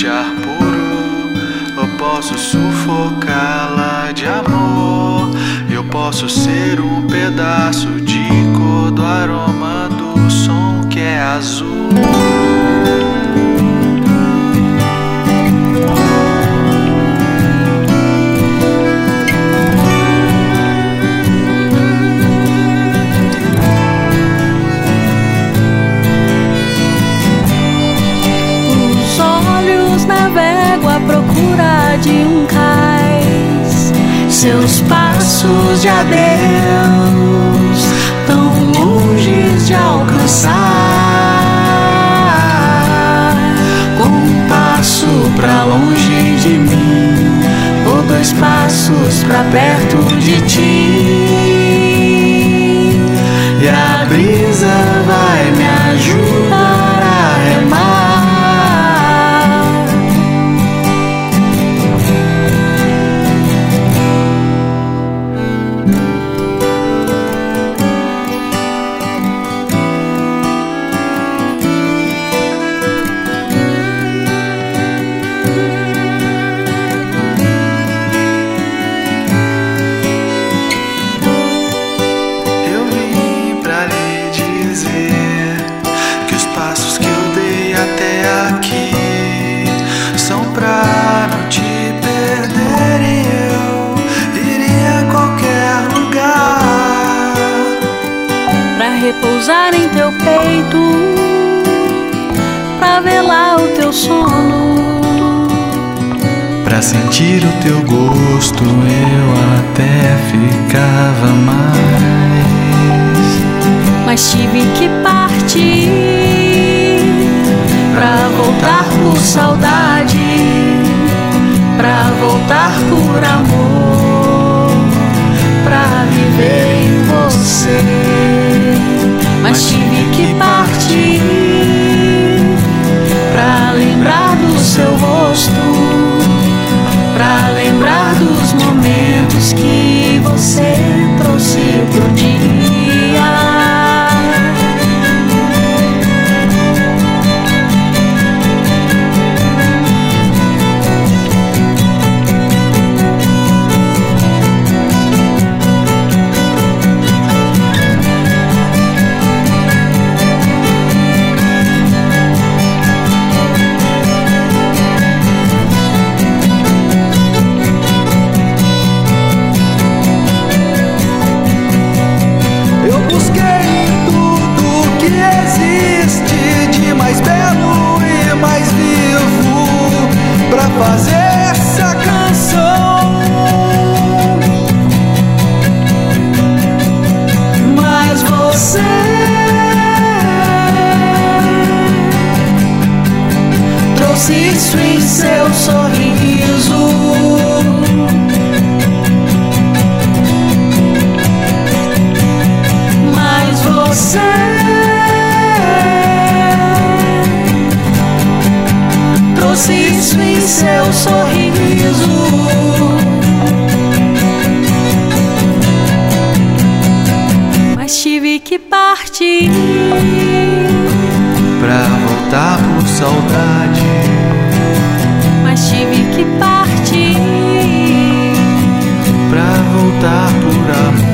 de ar puro, eu posso sufocá-la de amor. Eu posso ser um pedaço de cor do aroma do som que é azul. Navego à procura de um cais, seus passos de adeus tão longe de alcançar. Com um passo pra longe de mim, ou 2 passos pra perto de ti, e a brisa vai me ajudar a remar. Que os passos que eu dei até aqui são pra não te perder, e eu iria a qualquer lugar pra repousar em teu peito, pra velar o teu sono, pra sentir o teu gosto. Eu até ficava mas tive que partir pra voltar por saudade, pra voltar por amor, pra viver em você. Mas tive que partir pra lembrar do seu rosto, pra lembrar dos momentos que você trouxe pro dia. Fazer essa canção, mas você trouxe isso em seu sorriso, mas você trouxe isso em seu sorriso. Mas tive que partir pra voltar por saudade, mas tive que partir pra voltar por amor.